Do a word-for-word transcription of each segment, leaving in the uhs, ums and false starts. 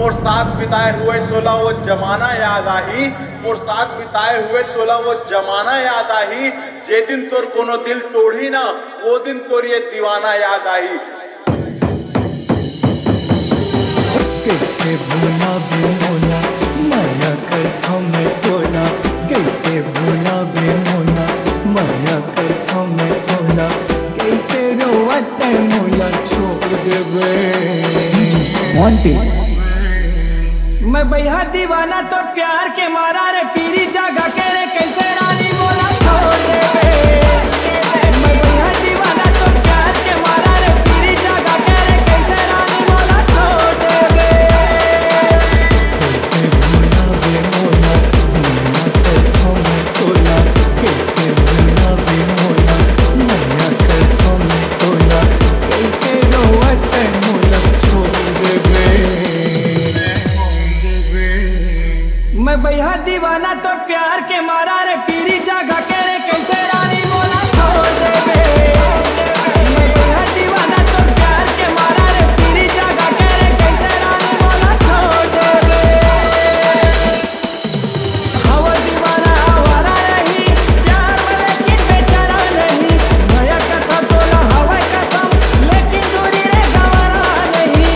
मोर साथ बिताए हुए सोलह वो जमाना याद आही, मोर साथ बिताए हुए सोलह वो जमाना याद आही। जे दिन तोर कोनो दिल तोड़ी ना वो दिन तोर ये दीवाना याद आही। कैसे भूला बे मोला माया कर हमें तोला, कैसे भूला बे मोला माया कर हमें तोला, कैसे रोवत मोला छोड़ देबे। मैं भैया दीवाना तो प्यार के मारा रे पीरी जागा के रे कैसे रानी मोला छोड़ देबे। मैं भैया दीवाना तो प्यार के मारा रे पीरी जागा के रे कैसे रानी मोला छोड़ देबे। कैसे भूला बे मोला माया कर हमें तोला, कैसे भूला बे मोला माया कर हमें तोला, कैसे रोवत मोला छोड़ देबे। मैं भैया दीवाना तो प्यार के मारा रे पीरी जागा के रे कैसे रानी मोला छोड़ देबे। मैं भैया दीवाना तो प्यार के मारा रे पीरी जागा के रे कैसे रानी मोला छोड़ देबे। हवा दीवाना आवारा रही प्यार में लेकिन बेचारा नहीं, भैया कथा तोला हवा कसम लेकिन दूरी रे गवारा नहीं।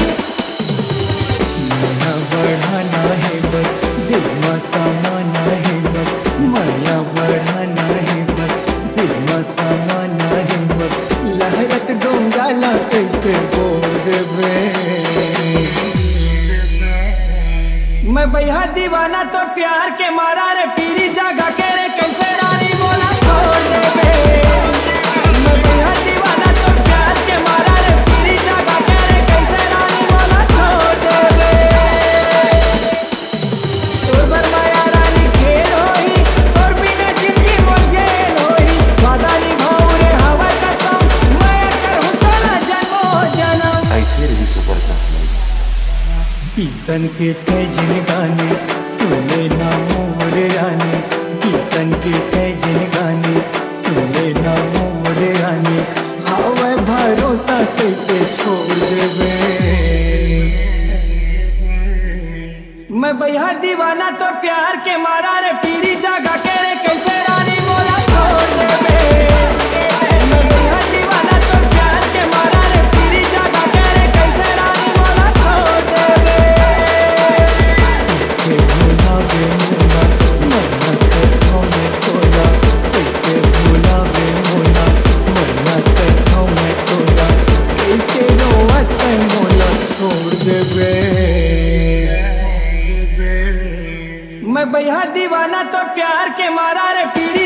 माया बढ़ाना है बस दिल में समाना है बस, माया बढ़ाना है बस दिल में समाना है बस, लहरत डोंगाला कैसे बोल देबे। मैं भैया दीवाना तो प्यार के मारा रे पीरी जागा के रे कैसे रानी मोला छोड़ देबे। मैं भैया दीवाना तो प्यार के मारा रे पीरी जागा के रे कैसे रानी मोला छोड़ देबे। तोर बर माया रानी खेल होई तोर बिना जिंदगी मोजेल होई, वादा निभाऊ रे हवा कसम माया कर हुतला जन्मो जन्म। ऐसे रही सुपर का किसन के तेजन गाने सुने ना मोर रानी, किसन के तेजन गाने सुने ना मोर रानी, हवा भरोसा कैसे छोड़ देबे। मैं भैया दीवाना तो प्यार के मारा रे पीरी जागा के रे कैसे रानी मोला छोड़ देबे। मैं भैया दीवाना तो प्यार के मारा रे पीरी जागा के रे कैसे रानी मोला छोड़ देबे। कैसे भूला बे मोला माया कर हमें तोला, कैसे भूला बे मोला माया कर हमें तोला, कैसे रोवत मोला छोड़ देबे। मैं भैया दीवाना तो प्यार के मारा रे पीरी